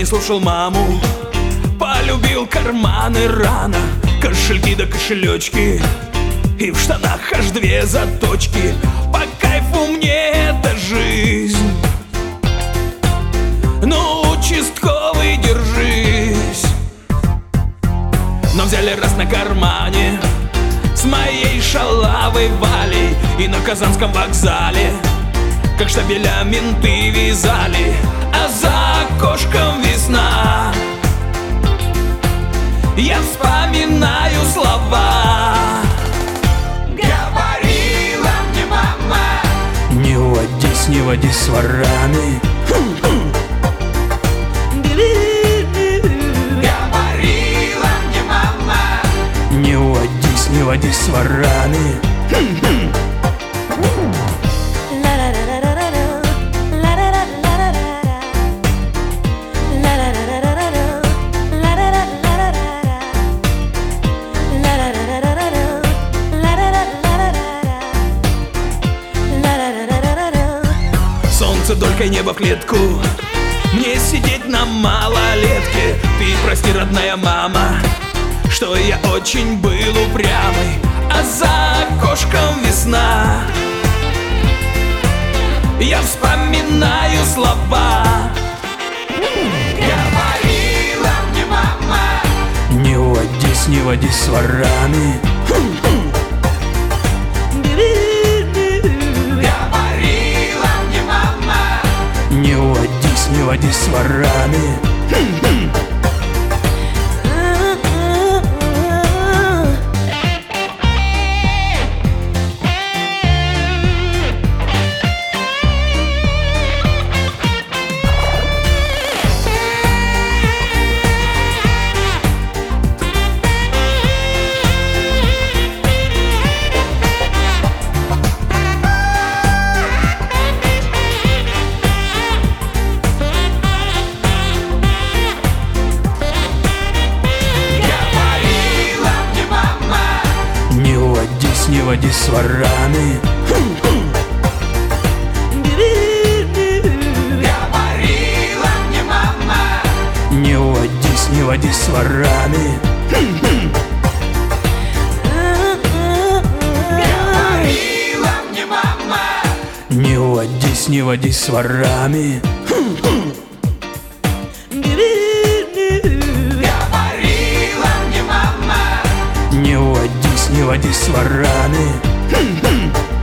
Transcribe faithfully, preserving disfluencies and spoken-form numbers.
слушал маму, полюбил карманы рано, кошельки да кошелечки, и в штанах аж две заточки. По кайфу мне эта жизнь, ну, участковый, держись. Но взяли раз на кармане с моей шалавой Валей, и на Казанском вокзале как штабеля менты вязали, а за окошком весна. Я вспоминаю слова. Говорила мне мама: не водись, не водись с ворами. Говорила мне мама: не водись, не водись с ворами. Солнце долькой, небо в клетку, мне сидеть на малолетке. Ты прости, родная мама, что я очень был упрямый, а за окошком весна. Я вспоминаю слова. Говорила мне мама: не водись, не водись с ворами. Не водись, не водись с ворами. Не водись с ворами. Говорила мне мама: не водись, не водись с ворами. Говорила мне мама: не водись, не водись с ворами. Говорила мне мама: не водись, не водись с ворами.